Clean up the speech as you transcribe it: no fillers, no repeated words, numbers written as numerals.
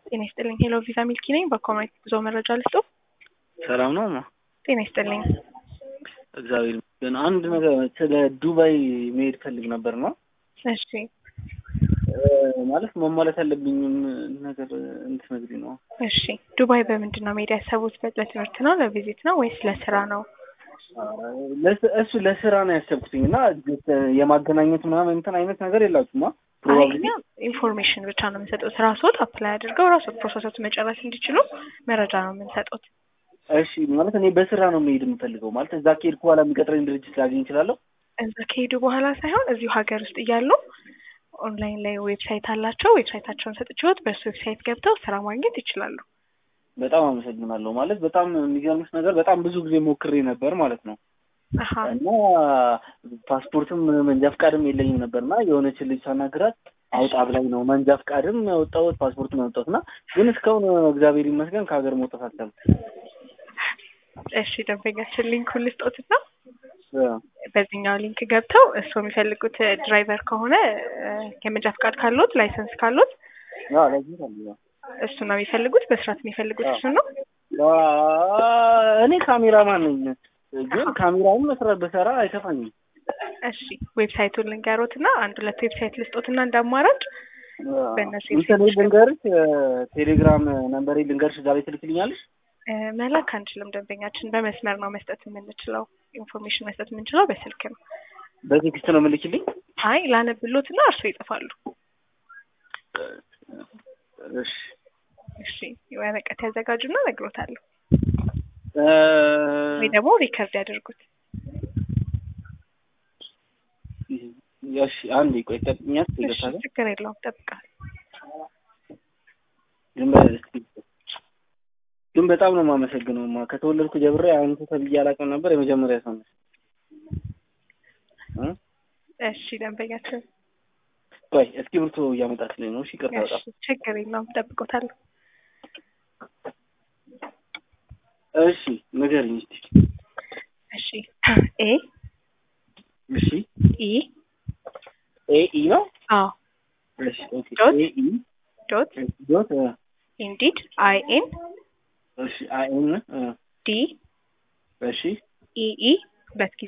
ጤና ይስጥልኝ። ሄሎ ቪዛ ሚልኪ ነኝ። በኮሜንት ጉዞ መረጃ ልስጡ። ሰላም ነው ማ? ጤና ይስጥልኝ። እግዚአብሔር ይመስገን። አንድ ነገር ስለ ዱባይ መሄድ ፈልግ ነበር ነው። እሺ ማለት መሟላት ያለብኝም ነገር እንድትነግሪኝ ነው። እሺ ዱባይ በምንድን ነው መሄድ ያሰቡት? ለትምህርት ነው፣ ለቪዚት ነው ወይስ ለስራ ነው? እሱ ለስራ ነው ያሰብኩትኝ እና የማገናኘት ምናምን እንትን አይነት ነገር የላችሁማ? ፕሮባብሊ ኢንፎርሜሽን ብቻ ነው የምንሰጡት። ራስዎት አፕላይ አድርገው ራስዎት ፕሮሰሶት መጨረስ እንዲችሉ መረጃ ነው የምንሰጡት። እሺ ማለት እኔ በስራ ነው መሄድ የምፈልገው። ማለት እዛ ከሄድኩ በኋላ የሚቀጥረኝ ድርጅት ላገኝ እችላለሁ? እዛ ከሄዱ በኋላ ሳይሆን እዚሁ ሀገር ውስጥ እያሉ ኦንላይን ላይ ዌብሳይት አላቸው። ዌብሳይታቸውን ሰጥቼዎት በሱ ዌብሳይት ገብተው ስራ ማግኘት ይችላሉ። በጣም አመሰግናለሁ። ማለት በጣም የሚገርምሽ ነገር በጣም ብዙ ጊዜ ሞክሬ ነበር ማለት ነው። እና ፓስፖርትም መንጃ ፍቃድም የለኝም ነበርና የሆነች ልጅ ሳናግራት አውጣ ብላኝ ነው መንጃ ፍቃድም ያወጣሁት ፓስፖርትም ያወጣሁት እና ግን እስካሁን እግዚአብሔር ይመስገን ከሀገር መውጣት አልቻልኩም። እሺ ደንበኛችን ሊንኩን ልስጦትና በዚህኛው ሊንክ ገብተው እሱ የሚፈልጉት ድራይቨር ከሆነ የመንጃ ፍቃድ ካሉት ላይሰንስ ካሉት እሱ ነው የሚፈልጉት። በስርዓት የሚፈልጉት እሱ ነው። እኔ ካሜራማን ነኝ፣ ግን ካሜራውን መስራት በሰራ አይከፋኝም። እሺ ዌብሳይቱን ልንገሮትና አንድ ሁለት ዌብሳይት ልስጦትና እንዳማራጭ በእነሱ ልንገርሽ፣ ቴሌግራም ነምበሬ ልንገርሽ፣ እዛ ላይ ትልክልኛለሽ? መላክ አንችልም ደንበኛችን፣ በመስመር ነው መስጠት የምንችለው። ኢንፎርሜሽን መስጠት የምንችለው በስልክ ነው። በቴክስት ነው የምልክልኝ? አይ ላነብሎትና እርሱ ይጽፋሉ። እሺ እሺ ወረቀት ያዘጋጁና እነግሮታለሁ፣ ወይ ደግሞ ሪከርድ ያድርጉት። እሺ አንዴ ቆይ ጠብቂኛት። ችግር የለውም ጠብቃለሁ። ግን በጣም ነው የማመሰግነው። ከተወለድኩ ጀምሬ አንተ ተብዬ አላውቅም ነበር። የመጀመሪያ ሰው ነሽ። እሺ ደንበኛችን ቆይ እስክሪብቶ እያመጣችልኝ ነው። እሺ ይቅርታ በጣም ችግር የለውም ጠብቆታለሁ። እሺ ንገሪኝ እስኪ። እሺ ኤ እሺ ኢ ኤ ነው? አዎ እሺ ኦኬ ኤ ኢ ዶት ዶት ኢንዲድ አይ ኤን እሺ አይ ኤን ዲ እሺ ኢ ኢ በስኪ